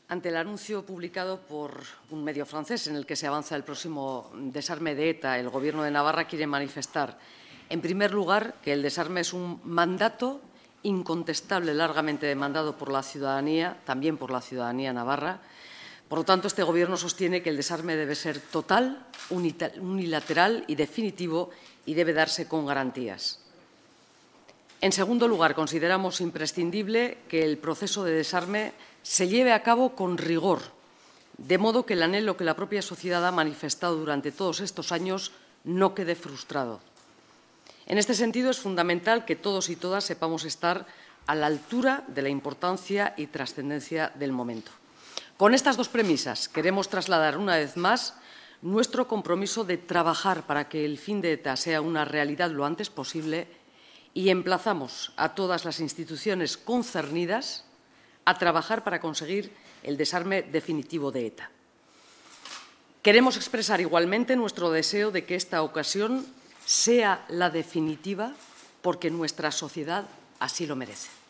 Ante el anuncio publicado por un medio francés en el que se avanza el próximo desarme de ETA, el Gobierno de Navarra quiere manifestar, en primer lugar, que el desarme es un mandato incontestable, largamente demandado por la ciudadanía, también por la ciudadanía navarra. Por lo tanto, este Gobierno sostiene que el desarme debe ser total, unilateral y definitivo y debe darse con garantías. En segundo lugar, consideramos imprescindible que el proceso de desarme se lleve a cabo con rigor, de modo que el anhelo que la propia sociedad ha manifestado durante todos estos años no quede frustrado. En este sentido, es fundamental que todos y todas sepamos estar a la altura de la importancia y trascendencia del momento. Con estas dos premisas queremos trasladar una vez más nuestro compromiso de trabajar para que el fin de ETA sea una realidad lo antes posible y emplazamos a todas las instituciones concernidas a trabajar para conseguir el desarme definitivo de ETA. Queremos expresar igualmente nuestro deseo de que esta ocasión sea la definitiva porque nuestra sociedad así lo merece.